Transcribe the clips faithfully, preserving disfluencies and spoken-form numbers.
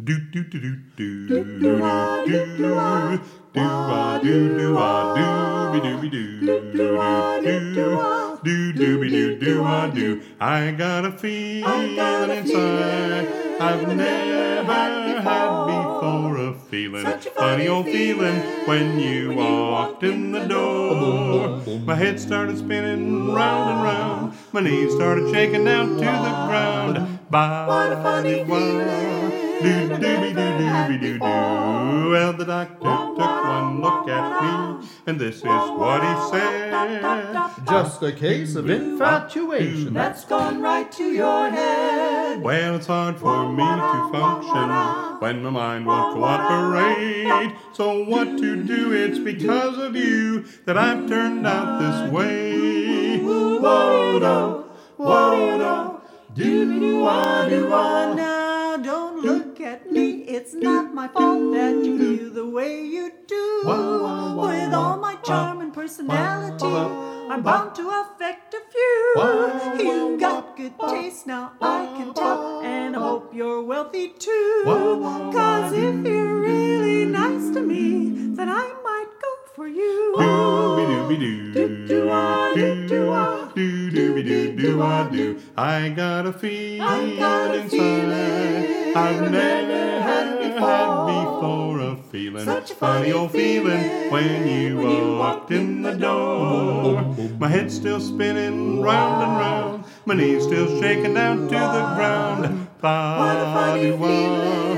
Do do do do do do do do ah do do ah do be do be do do do do be do do ah do. I got a feeling inside I've never had before. A feeling, funny old feeling when you walked in the door. My head started spinning round and round. My knees started shaking down to the ground. Body wow. Do do be do do be do do. Well, the doctor took one look at me, and this is what he said: just a case of infatuation that's gone right to your head. Well, it's hard for me to function when my mind won't cooperate. So what to do? It's because of you that I've turned out this way. Whoa-do, whoa-do, do-do-ah-do-ah. Now don't look at me, it's not my fault that you feel the way you do. With all my charm and personality, I'm bound to affect a few. You've got good taste, now I can tell, and I hope you're wealthy too. Cause if you're really nice to me, then I might go for you. Do-be-do-be-do, do-do-ah-do-do-ah, do-do-be-do-do-ah-do. I got a feeling inside I've never had before. A feeling, such a funny old feeling when you walked in the door. My head's still spinning round and round. My knees still shaking down to the ground. Ba-do-wah,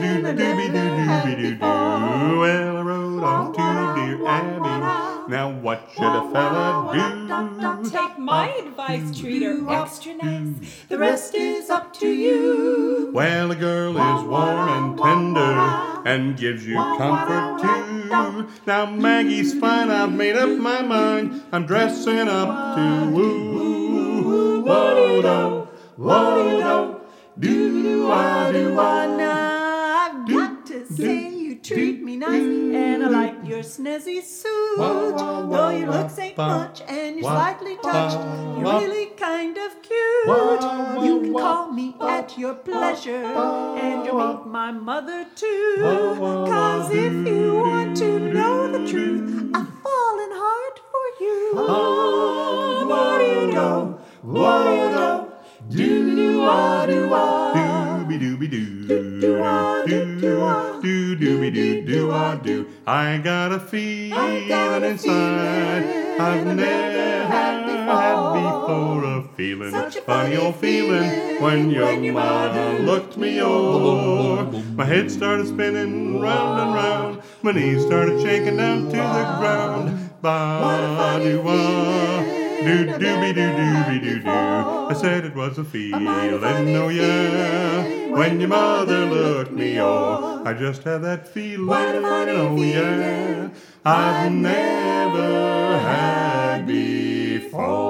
do-do-be-do-do-be-do-do. Well, I rode off to dear Abby. Now what should a fella do? Take my advice, treat her extra nice. The rest is up to you. Well, a girl is warm and tender and gives you comfort too. Now Maggie's fine, I've made up my mind. I'm dressing up to woo. Whoa-do, whoa-do, do-do-ah-do-ah. Now I've got to say you treat me nice, and I like your snazzy suit. Though your looks ain't much and you're slightly touched, you're really kind of cute. You can call me at your pleasure, and you'll meet my mother too. Cause if you want to know the truth, I've fallen hard for you. Whoa-do, whoa-do, do-do-ah-do-ah. Do-be-do-be-do, do-do-do-do-ah, do-do-be-do-do-ah-do. I got a feeling inside I've never had before. A feeling, funny old feeling when your mama looked me over. My head started spinning round and round. My knees started shaking down to the ground. Ba-do-wah, do-do-be-do-do-be-do-do. I said it was a feeling, oh yeah, when your mother looked me over. I just had that feeling, oh yeah, I've never had before.